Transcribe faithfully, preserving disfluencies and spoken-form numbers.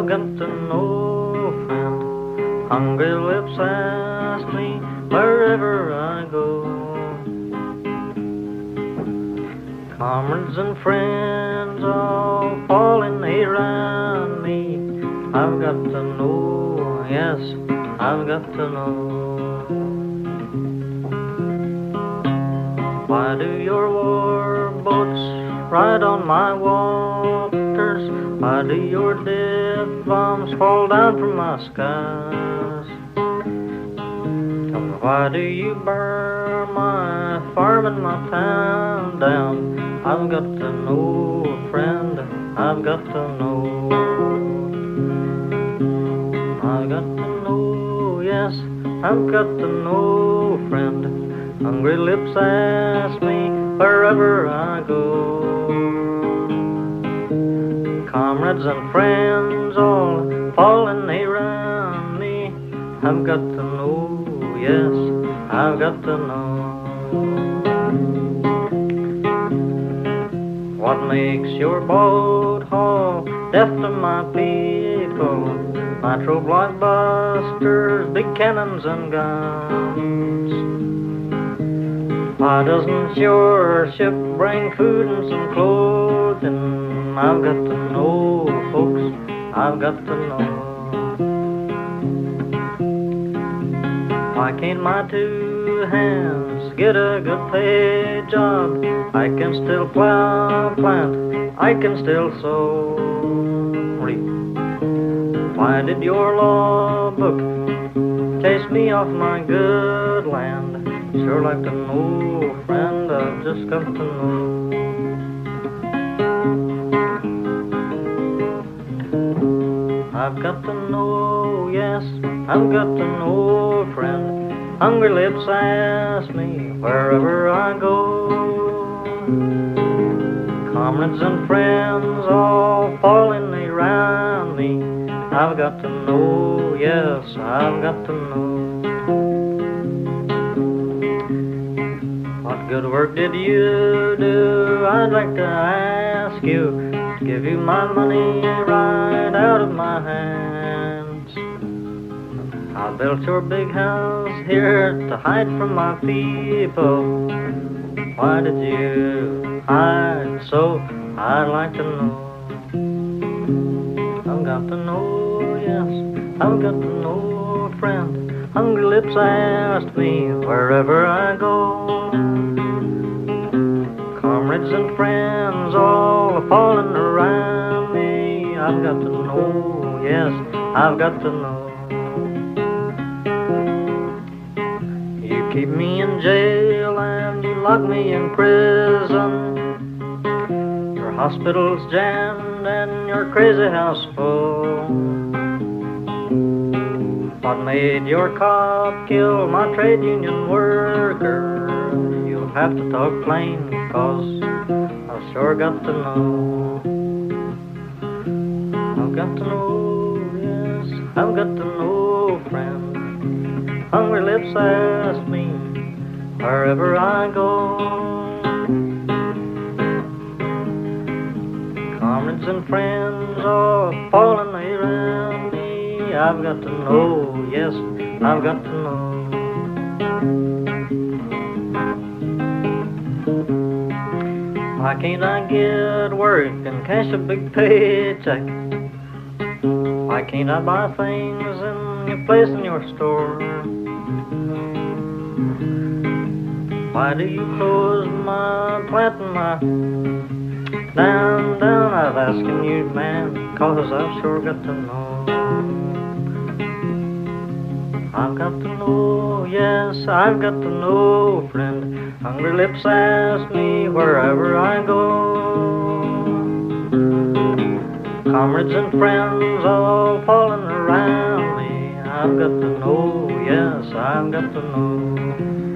I've got to know, friend. Hungry lips ask me wherever I go. Comrades and friends all falling around me. I've got to know, yes, I've got to know. Why do your war boats ride on my waters? Why do your dead bombs fall down from my skies? Tell me, why do you burn my farm and my town down? I've got to know, friend, I've got to know. I've got to know, yes, I've got to know, friend. Hungry lips ask me wherever I go. Comrades and friends all falling around me. I've got to know, yes, I've got to know. What makes your boat haul death to my people? Nitro blockbusters, big cannons and guns. Why doesn't your ship bring food and some clothing? I've got to know, folks, I've got to know. Why can't my two hands get a good paid job? I can still plow, plant, I can still sow, reap. Why did your law book chase me off my good land? Sure like to know, friend, I've just got to know. I've got to know, yes, I've got to know, friend. Hungry lips ask me wherever I go. Comrades and friends all falling around me. I've got to know, yes, I've got to know. What good work did you do? I'd like to ask you. Give you my money right out of my hands. I built your big house here to hide from my people. Why did you hide so? I'd like to know. I've got to know, yes, I've got to know, friend. Hungry lips ask me wherever I go. Comrades and friends all falling around me. I've got to know, yes, I've got to know. You keep me in jail and you lock me in prison. Your hospital's jammed and your crazy house full. What made your cop kill my trade union worker? You'll have to talk plain, cause I've sure got to know. I've got to know, yes, I've got to know, friend. Hungry lips ask me wherever I go. Comrades and friends all falling around me. I've got to know, yes, I've got to know. Why can't I get work and cash a big paycheck? Why can't I buy things in your place in your store? Why do you close my plant and my down, down? I'm asking you, man, cause I've sure got to know. I've got to know, yes, I've got to know, friend. Hungry lips ask me wherever I go. Comrades and friends all falling around me. I've got to know, yes, I've got to know.